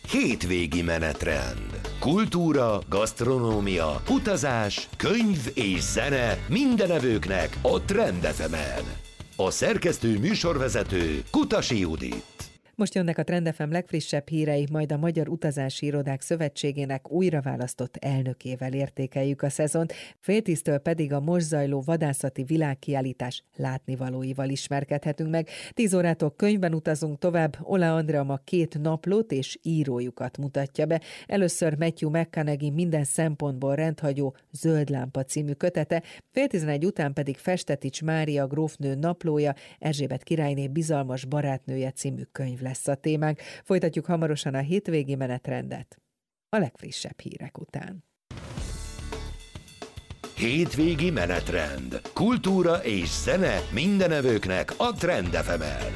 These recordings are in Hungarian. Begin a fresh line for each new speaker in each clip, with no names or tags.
Hétvégi menetrend. Kultúra, gasztronómia, utazás, könyv és zene minden evőknek a Trend FM-en. A szerkesztő műsorvezető Kutasi Judit.
Most jönnek a Trend FM legfrissebb hírei, majd a Magyar Utazási Irodák Szövetségének újraválasztott elnökével értékeljük a szezont, 9:30 pedig a most zajló vadászati világkiállítás látnivalóival ismerkedhetünk meg. 10 órától könyvben utazunk tovább, Ola Andrea ma 2 naplót és írójukat mutatja be. Először Matthew McConaughey minden szempontból rendhagyó Zöld lámpa című kötete, 10:11 után pedig Festetics Mária grófnő naplója, Erzsébet királyné bizalmas barátnője című könyv lesz a témánk. Folytatjuk hamarosan a hétvégi menetrendet a legfrissebb hírek után.
Hétvégi menetrend. Kultúra és zene minden evőknek a Trend FM-en.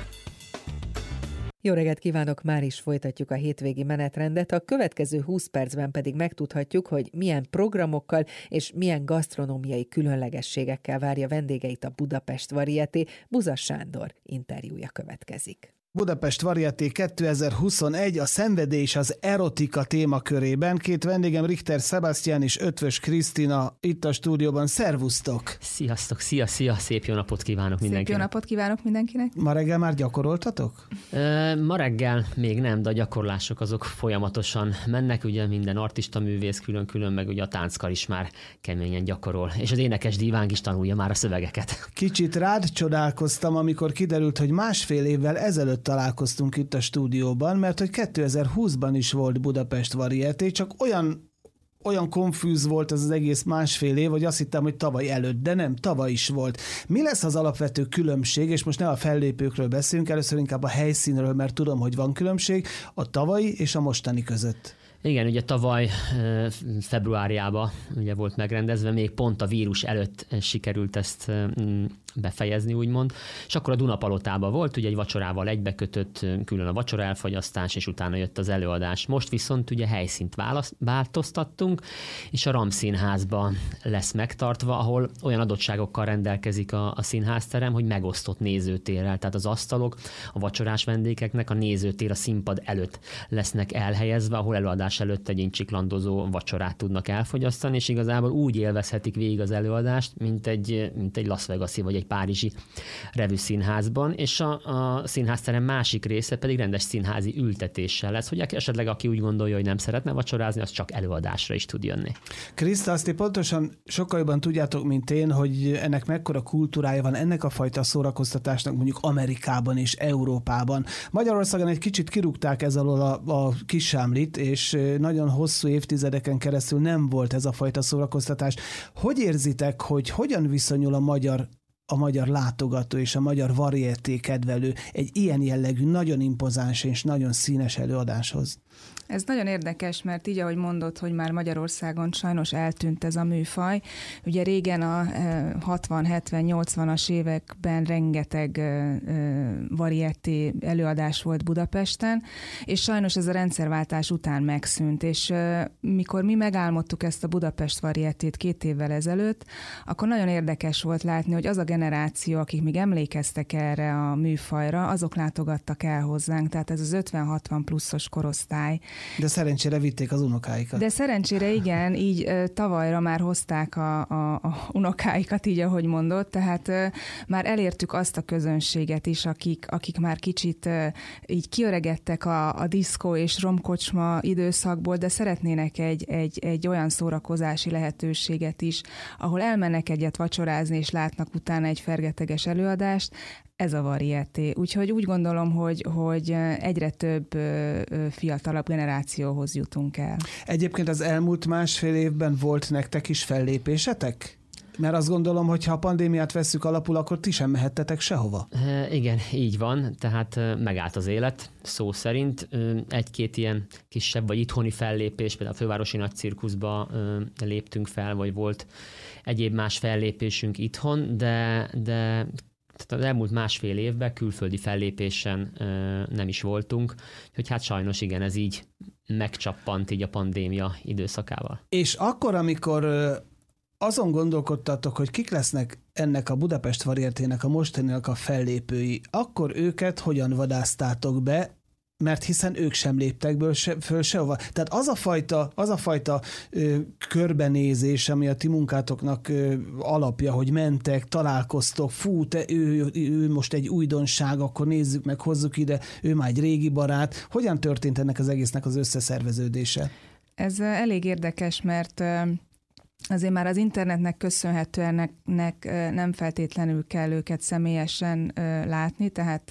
Jó reggelt kívánok, már is folytatjuk a hétvégi menetrendet, a következő 20 percben pedig megtudhatjuk, hogy milyen programokkal és milyen gasztronómiai különlegességekkel várja vendégeit a Budapest Varieté. Buzas Sándor interjúja következik.
Budapest Varieté 2021 a szenvedély és az erotika témakörében. 2 vendégem, Richter Sebastian és Ötvös Krisztina itt a stúdióban. Szervusztok!
Sziasztok, szia! Szép jó napot kívánok mindenkinek!
Szép jó napot kívánok mindenkinek!
Ma reggel már gyakoroltatok?
Ma reggel még nem, de a gyakorlások azok folyamatosan mennek, ugye minden artista művész külön-külön, meg ugye a tánckar is már keményen gyakorol, és az énekes dívánk is tanulja már a szövegeket.
Kicsit rád csodálkoztam, amikor kiderült, hogy 1,5 évvel ezelőtt találkoztunk itt a stúdióban, mert hogy 2020-ban is volt Budapest Varieté, csak olyan konfúz volt ez az egész 1,5 év, hogy azt hittem, hogy tavaly előtt, de nem, tavaly is volt. Mi lesz az alapvető különbség, és most ne a fellépőkről beszélünk, először inkább a helyszínről, mert tudom, hogy van különbség a tavalyi és a mostani között.
Igen, ugye tavaly februárjában ugye volt megrendezve, még pont a vírus előtt sikerült ezt befejezni, úgymond, és akkor a Dunapalotában volt, ugye egy vacsorával egybekötött, külön a vacsora elfogyasztás, és utána jött az előadás. Most viszont ugye helyszínt változtattunk, és a RAM színházban lesz megtartva, ahol olyan adottságokkal rendelkezik a színházterem, hogy megosztott nézőtérrel, tehát az asztalok a vacsorás vendégeknek a nézőtér a színpad előtt lesznek elhelyezve, ahol előadás előtt egy csiklandozó vacsorát tudnak elfogyasztani, és igazából úgy élvezhetik végig az előadást, mint egy Las Vegas-i vagy egy párizsi revűszínházban, és a színházterem másik része pedig rendes színházi ültetéssel lesz, hogy esetleg aki úgy gondolja, hogy nem szeretne vacsorázni, az csak előadásra is tud jönni. Kriszta,
azt pontosan sokkal jobban tudjátok, mint én, hogy ennek mekkora kultúrája van ennek a fajta szórakoztatásnak mondjuk Amerikában és Európában. Magyarországon egy kicsit kirúgták ez alól a kisámlit, és nagyon hosszú évtizedeken keresztül nem volt ez a fajta szórakoztatás. Hogy érzitek, hogy hogyan viszonyul a magyar látogató és a magyar varieté kedvelő egy ilyen jellegű, nagyon impozáns és nagyon színes előadáshoz?
Ez nagyon érdekes, mert így, ahogy mondod, hogy már Magyarországon sajnos eltűnt ez a műfaj. Ugye régen a 60, 70, 80-as években rengeteg varieté előadás volt Budapesten, és sajnos ez a rendszerváltás után megszűnt, és mikor mi megálmodtuk ezt a Budapest Varietét 2 évvel ezelőtt, akkor nagyon érdekes volt látni, hogy az a generáció, akik még emlékeztek erre a műfajra, azok látogattak el hozzánk, tehát ez az 50-60 pluszos korosztály.
De szerencsére vitték az unokáikat.
De szerencsére igen, így tavalyra már hozták a unokáikat, így ahogy mondott, tehát már elértük azt a közönséget is, akik már kicsit így kiöregedtek a diszkó és romkocsma időszakból, de szeretnének egy olyan szórakozási lehetőséget is, ahol elmennek egyet vacsorázni, és látnak utána egy fergeteges előadást. Ez a varieté. Úgyhogy úgy gondolom, hogy egyre több fiatalabb generációhoz jutunk el.
Egyébként az elmúlt 1,5 évben volt nektek is fellépésetek? Mert azt gondolom, hogy ha a pandémiát vesszük alapul, akkor ti sem mehettetek sehova.
Igen, így van, tehát megállt az élet, szó szerint. 1-2 ilyen kisebb vagy itthoni fellépés, például a Fővárosi Nagycirkuszba léptünk fel, vagy volt egyéb más fellépésünk itthon, de tehát az elmúlt 1,5 évben külföldi fellépésen nem is voltunk, hogy hát sajnos igen, ez így megcsappant így a pandémia időszakával.
És akkor, amikor azon gondolkodtatok, hogy kik lesznek ennek a Budapest Varietének a mostaninak a fellépői, akkor őket hogyan vadásztátok be, mert hiszen ők sem léptek föl sehova. Tehát az a fajta körbenézés, ami a ti munkátoknak alapja, hogy mentek, találkoztok, ő most egy újdonság, akkor nézzük meg, hozzuk ide, ő már egy régi barát. Hogyan történt ennek az egésznek az összeszerveződése?
Ez elég érdekes, mert azért már az internetnek köszönhetően nem feltétlenül kell őket személyesen látni, tehát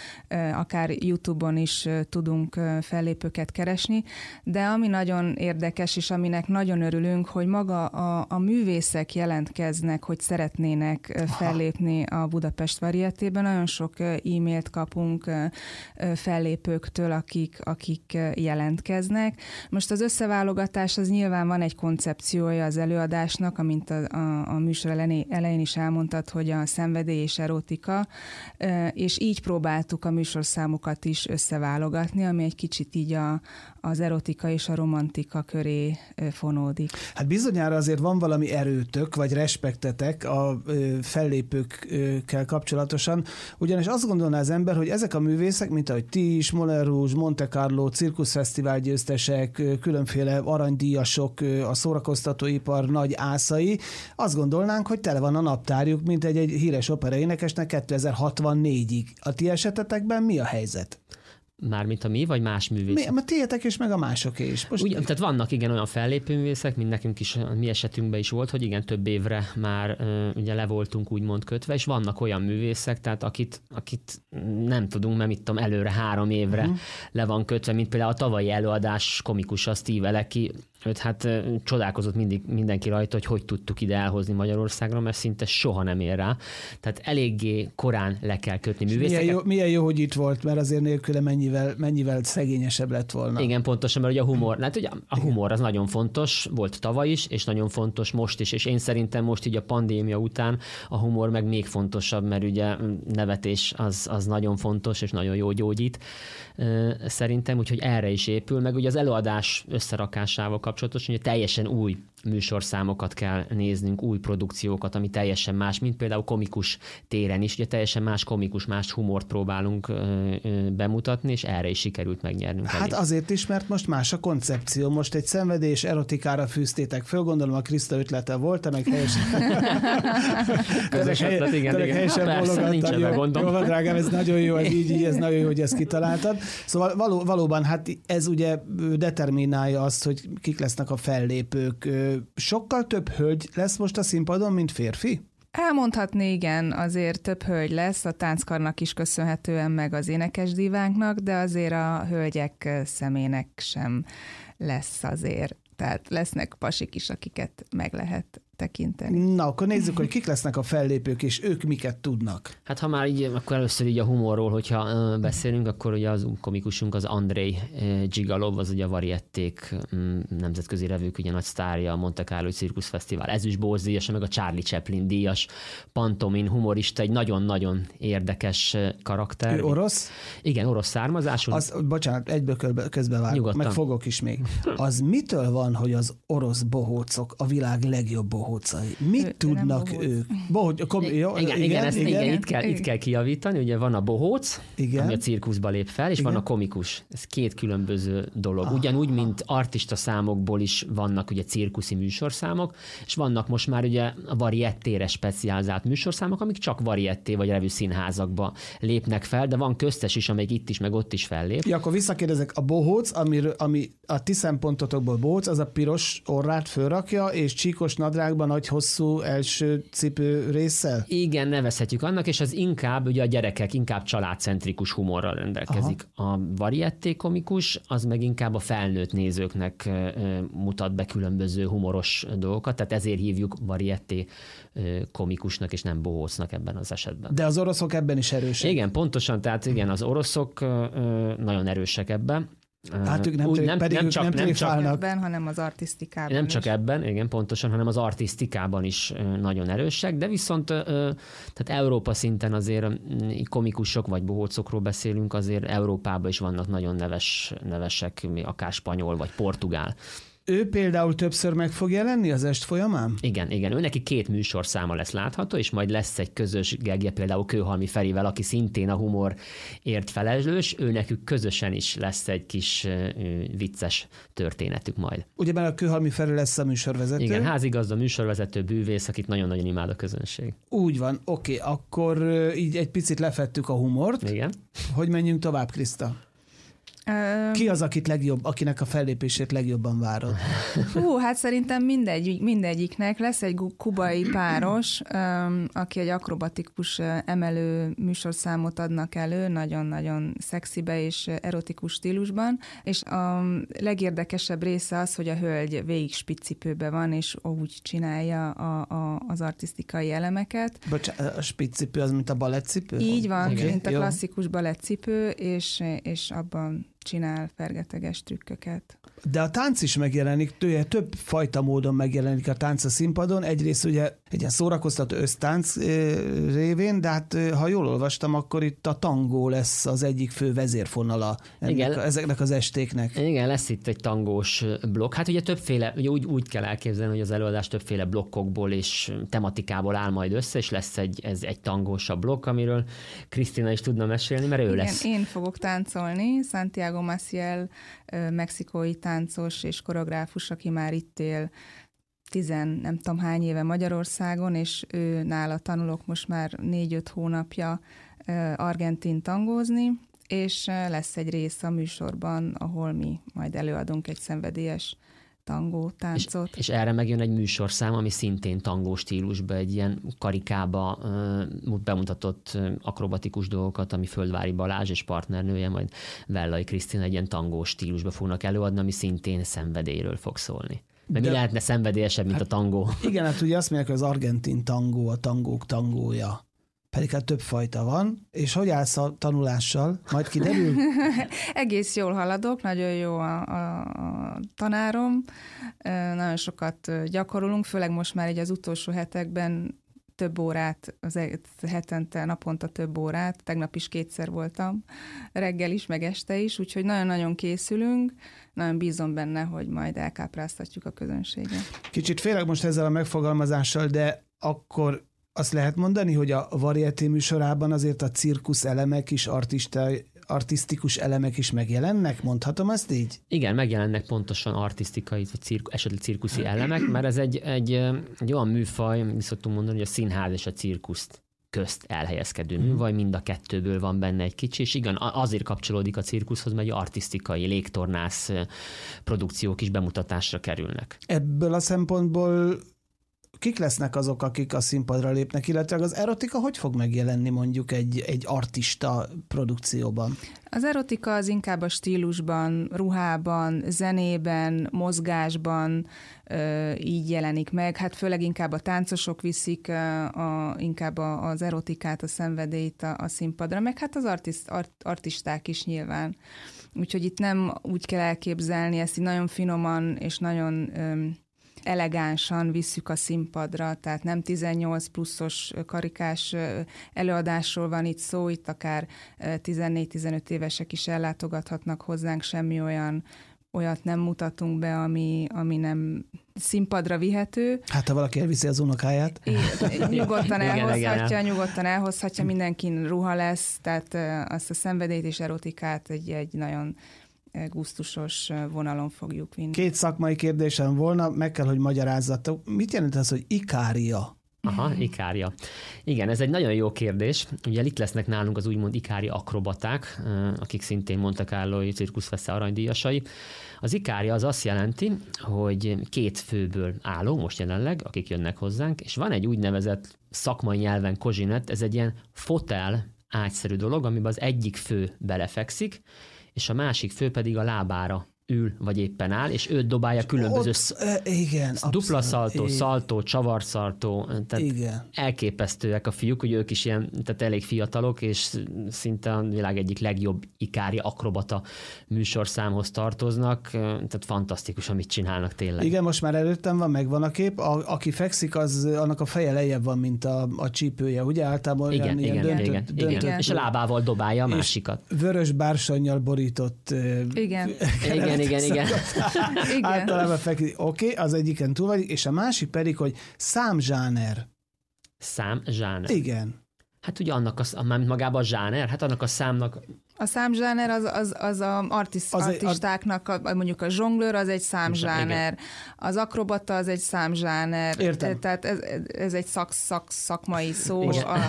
akár YouTube-on is tudunk fellépőket keresni, de ami nagyon érdekes, és aminek nagyon örülünk, hogy maga a művészek jelentkeznek, hogy szeretnének fellépni a Budapest Varietében. Nagyon sok e-mailt kapunk fellépőktől, akik jelentkeznek. Most az összeválogatás, az nyilván van egy koncepciója az előadásnak, amint a műsor elején is elmondtad, hogy a szenvedély és erotika, és így próbáltuk a műsorszámokat is összeválogatni, ami egy kicsit így az erotika és a romantika köré fonódik. Hát
bizonyára azért van valami erőtök, vagy respektetek a fellépőkkel kapcsolatosan, ugyanis azt gondolná az ember, hogy ezek a művészek, mint ahogy ti is, Moulin Rouge, Monte Carlo, cirkuszfesztivál győztesek, különféle aranydíjasok, a szórakoztatóipar nagy ászai, azt gondolnánk, hogy tele van a naptárjuk, mint egy híres operaénekesnek 2064-ig. A ti esetetekben mi a helyzet?
Mármint a mi, vagy más művészek?
A tiétek is, meg a másoké is.
Most... tehát vannak olyan fellépő művészek, mint nekünk is, a mi esetünkben is volt, hogy igen, több évre már ugye le voltunk úgymond kötve, és vannak olyan művészek, tehát akit nem tudunk, mert mit tudom, előre 3 évre le van kötve, mint például a tavalyi előadás komikusa Steve Alecki, őt hát csodálkozott mindenki rajta, hogy tudtuk ide elhozni Magyarországra, mert szinte soha nem ér rá. Tehát eléggé korán le kell kötni művészeket.
Milyen jó, hogy itt volt, mert azért nélküle mennyivel szegényesebb lett volna.
Igen, pontosan, mert ugye a humor, hát ugye a humor az nagyon fontos, volt tavaly is, és nagyon fontos most is, és én szerintem most így a pandémia után a humor meg még fontosabb, mert ugye nevetés az nagyon fontos, és nagyon jó gyógyít szerintem, úgyhogy erre is épül, meg ugye az előadás összerakásával kapcsolatosan, hogy teljesen új műsorszámokat kell néznünk, új produkciókat, ami teljesen más, mint például komikus téren is, ugye teljesen más komikus, más humort próbálunk bemutatni, és erre is sikerült megnyernünk.
Hát azért is, mert most más a koncepció. Most egy szenvedés erotikára fűztétek föl, gondolom a Kriszta ötlete volt, meg helyesen.
Közös ötlet, igen.
Persze, nincs ebben gondom. Jó, drágám, ez nagyon jó, ez nagyon jó, hogy ezt kitaláltad. Szóval valóban, hát ez ugye determinálja azt, hogy kik lesznek a fellépők. Sokkal több hölgy lesz most a színpadon, mint férfi?
Elmondhatni, igen, azért több hölgy lesz, a tánckarnak is köszönhetően, meg az énekesdivánknak, de azért a hölgyek szemének sem lesz azért. Tehát lesznek pasik is, akiket meg lehet tekinteni.
Na, akkor nézzük, hogy kik lesznek a fellépők, és ők miket tudnak.
Hát ha már így, akkor először így a humorról, hogyha beszélünk, akkor ugye az komikusunk az Andrei Zsigalov, az ugye a Variették nemzetközi revők ugye nagy sztárja, a Monte Carlo cirkuszfesztivál ezüstbóz díjas, meg a Charlie Chaplin díjas pantomin humorista, egy nagyon-nagyon érdekes karakter.
Ő orosz?
Igen, orosz származású.
Bocsánat, egyből közbevágok,
nyugodtan.
Meg fogok is még. Az mitől van, hogy az orosz bohócok a világ legjobb bohócai? Mit tudnak ők?
Igen, itt kell kijavítani, ugye van a bohóc, ami a cirkuszba lép fel, és van a komikus. Ez 2 különböző dolog. Ugyanúgy, mint artista számokból is vannak ugye cirkuszi műsorszámok, és vannak most már ugye a varietére specializált műsorszámok, amik csak varietté vagy revű színházakba lépnek fel, de van köztes is, amelyik itt is, meg ott is fellép.
Ja, akkor visszakérdezek, a bohóc, ami a ti szempontotokból bohóc, az a piros orrát fölrakja, és csíkos nadrágban nagy hosszú első cipő résszel?
Igen, nevezhetjük annak, és az inkább, ugye a gyerekek inkább családcentrikus humorral rendelkezik. Aha. A varietté komikus, az meg inkább a felnőtt nézőknek mutat be különböző humoros dolgokat, tehát ezért hívjuk varietté komikusnak, és nem bohócnak ebben az esetben.
De az oroszok ebben is erősek.
Igen, pontosan, tehát igen, az oroszok nagyon erősek ebben.
Hát ők nem csak
ebben, hanem az artisztikában
nem
is.
csak ebben, igen, pontosan, hanem az artisztikában is nagyon erősek, de viszont tehát Európa szinten azért komikusok vagy bohócokról beszélünk, azért Európában is vannak nagyon nevesek, akár spanyol vagy portugál.
Ő például többször meg fog jelenni az est folyamán?
Igen. Ő neki 2 műsorszáma lesz látható, és majd lesz egy közös gegje például Kőhalmi Ferivel, aki szintén a humorért felelős. Ő nekük közösen is lesz egy kis vicces történetük majd.
Ugyebár a Kőhalmi Feri lesz a műsorvezető?
Igen, házigazda, műsorvezető, bűvész, akit nagyon-nagyon imád a közönség.
Úgy van, oké, akkor így egy picit lefettük a humort.
Igen.
Hogy menjünk tovább, Kriszta? Ki az, akinek a fellépését legjobban várod?
Hát szerintem mindegyiknek lesz egy kubai páros, aki egy akrobatikus emelő műsorszámot adnak elő, nagyon-nagyon szexibe és erotikus stílusban, és a legérdekesebb része az, hogy a hölgy végig spiccipőbe van, és úgy csinálja az artisztikai elemeket.
A spiccipő az, mint a balettcipő?
Így van, mint a klasszikus balettcipő, és abban csinál fergeteges trükköket.
De a tánc is megjelenik, több fajta módon megjelenik a tánc a színpadon. Egyrészt ugye egy ilyen szórakoztató ösztánc révén, de hát ha jól olvastam, akkor itt a tangó lesz az egyik fő vezérfonala ezeknek az estéknek.
Igen, lesz itt egy tangós blokk. Hát ugye többféle, ugye úgy kell elképzelni, hogy az előadás többféle blokkokból és tematikából áll majd össze, és lesz egy tangósabb blokk, amiről Krisztina is tudna mesélni, mert ő lesz.
Én fogok táncolni, Santiago Maciel, mexikói táncos és koreográfus, aki már itt él nem tudom hány éve Magyarországon, és ő nála tanulok most már 4-5 hónapja argentin tangózni, és lesz egy rész a műsorban, ahol mi majd előadunk egy szenvedélyes tangó táncot.
És erre megjön egy műsorszám, ami szintén tangó stílusba, egy ilyen karikába bemutatott akrobatikus dolgokat, ami Földvári Balázs és partnernője, majd Vellai Krisztina egy ilyen tangó stílusba fognak előadni, ami szintén szenvedélyről fog szólni. De mi lehetne szenvedélyesebb, mint a tangó?
Igen, hát ugye azt mondják, hogy az argentin tangó a tangók tangója. Pedig hát több fajta van. És hogy állsz a tanulással? Majd kiderül?
Egész jól haladok, nagyon jó a tanárom. Nagyon sokat gyakorolunk, főleg most már így az utolsó hetekben több órát, hetente, naponta több órát. Tegnap is 2-szer voltam, reggel is, meg este is, úgyhogy nagyon-nagyon készülünk. Nagyon bízom benne, hogy majd elkápráztatjuk a közönséget.
Kicsit félek most ezzel a megfogalmazással, de akkor azt lehet mondani, hogy a Varieté műsorában azért a cirkusz elemek is, artisztikus elemek is megjelennek? Mondhatom ezt így?
Igen, megjelennek pontosan artisztikai, esetleg cirkuszi elemek, mert ez egy olyan műfaj, mi szoktunk mondani, hogy a színház és a cirkuszt közt elhelyezkedő műfaj, mind a kettőből van benne egy kicsi, és igen, azért kapcsolódik a cirkuszhoz, mert artisztikai, légtornász produkciók is bemutatásra kerülnek.
Ebből a szempontból kik lesznek azok, akik a színpadra lépnek, illetve az erotika hogy fog megjelenni mondjuk egy artista produkcióban?
Az erotika az inkább a stílusban, ruhában, zenében, mozgásban így jelenik meg. Hát főleg inkább a táncosok viszik inkább az erotikát, a szenvedélyt a színpadra, meg hát az artisták is nyilván. Úgyhogy itt nem úgy kell elképzelni, ezt így nagyon finoman és nagyon elegánsan visszük a színpadra, tehát nem 18 pluszos karikás előadásról van itt szó, itt akár 14-15 évesek is ellátogathatnak hozzánk, semmi olyat nem mutatunk be, ami nem színpadra vihető.
Hát ha valaki elviszi az unokáját.
Nyugodtan elhozhatja, mindenkin ruha lesz, tehát azt a szenvedélyt és erotikát egy nagyon gusztusos vonalon fogjuk vinni.
2 szakmai kérdésem volna, meg kell, hogy magyarázzatok. Mit jelent az, hogy ikária?
Aha, ikária. Igen, ez egy nagyon jó kérdés. Ugye itt lesznek nálunk az úgymond ikári akrobaták, akik szintén Monte Carloi cirkuszfesztivál aranydíjasai. Az ikária az azt jelenti, hogy 2 főből álló, most jelenleg, akik jönnek hozzánk, és van egy úgynevezett szakmai nyelven kozsinet, ez egy ilyen fotel ágyszerű dolog, amiben az egyik fő belefekszik, és a másik fő pedig a lábára ül, vagy éppen áll, és őt dobálja különböző dupla szaltó, szaltó, csavarszaltó, tehát igen. Elképesztőek a fiúk, hogy ők is ilyen, tehát elég fiatalok, és szinte a világ egyik legjobb ikári akrobata műsorszámhoz tartoznak, tehát fantasztikus, amit csinálnak tényleg.
Igen, most már előttem van, megvan a kép, aki fekszik, annak a feje lejjebb van, mint a csípője, ugye? Általában
igen. És a lábával dobálja a másikat.
Vörös bársonnyal borított
igen.
Igen.
Általában oké, az egyiken túl vagy, és a másik pedig, hogy számzsáner.
Számzsáner.
Igen.
Hát ugye annak magában a zsáner, hát annak a számnak...
A számzsáner az a artistáknak, mondjuk a zsonglőr az egy számzsáner, az akrobata az egy számzsáner.
Értem.
Tehát ez egy szakmai szó.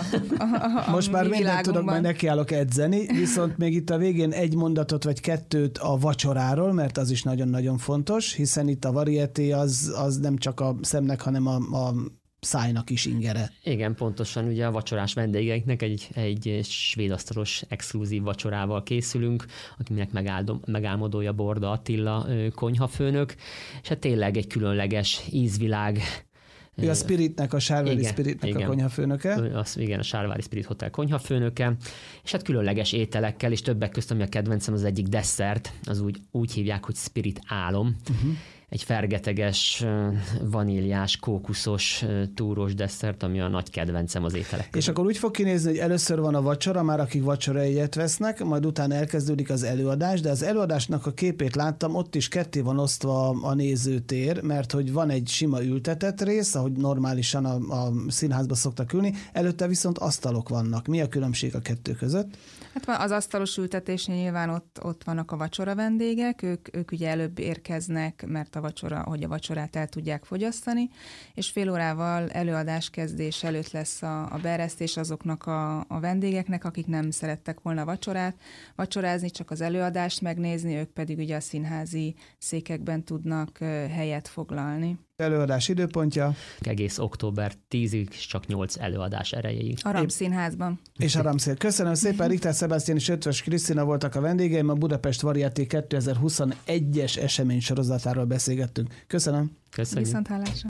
Most már mindent tudok, majd
meg
nekiállok edzeni, viszont még itt a végén egy mondatot vagy kettőt a vacsoráról, mert az is nagyon-nagyon fontos, hiszen itt a variété az nem csak a szemnek, hanem a szájnak is ingere.
Igen, pontosan, ugye a vacsorás vendégeinknek egy svédasztalos exkluzív vacsorával készülünk, akinek megálmodója Borda Attila konyhafőnök, és hát tényleg egy különleges ízvilág.
Ő a Spiritnek, a Sárvári Spiritnek a konyhafőnöke.
Igen, a Sárvári Spirit Hotel konyhafőnöke, és hát különleges ételekkel, és többek között, ami a kedvencem, az egyik desszert, az úgy hívják, hogy Spirit Álom. Egy fergeteges, vaníliás, kókuszos, túrós desszert, ami a nagy kedvencem az ételek között.
És akkor úgy fog kinézni, hogy először van a vacsora, már akik vacsorajegyet vesznek, majd utána elkezdődik az előadás, de az előadásnak a képét láttam, ott is ketté van osztva a nézőtér, mert hogy van egy sima ültetett rész, ahogy normálisan a színházba szoktak ülni, előtte viszont asztalok vannak. Mi a különbség a kettő között?
Hát az asztalos ültetésnél nyilván ott vannak a vacsora vendégek, ők ugye előbb érkeznek, mert hogy a vacsorát el tudják fogyasztani, és fél órával előadáskezdés előtt lesz a beeresztés azoknak a vendégeknek, akik nem szerettek volna vacsorázni, csak az előadást megnézni, ők pedig ugye a színházi székekben tudnak helyet foglalni.
Előadás időpontja?
Egész október 10-ig, csak 8 előadás erejéig.
A RAM Színházban.
És a RAM Színház. Köszönöm szépen, Richter Sebastian és Ötvös Krisztina voltak a vendégeim, a Budapest Variété 2021-es esemény sorozatáról beszélgettünk. Köszönöm.
Köszönjük.
Viszonthallásra.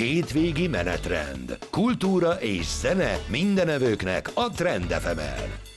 Hétvégi menetrend. Kultúra és zene mindenevőknek a Trend FM-en.